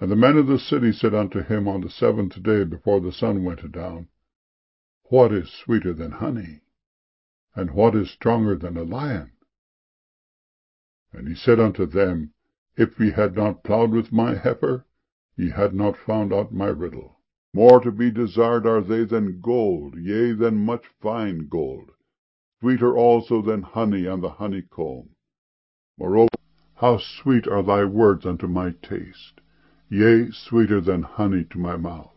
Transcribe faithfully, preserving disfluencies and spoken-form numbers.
And the men of the city said unto him on the seventh day before the sun went down, What is sweeter than honey? And what is stronger than a lion? And he said unto them, If ye had not plowed with my heifer, ye had not found out my riddle. More to be desired are they than gold, yea, than much fine gold, sweeter also than honey and the honeycomb. Moreover, how sweet are thy words unto my taste, yea, sweeter than honey to my mouth.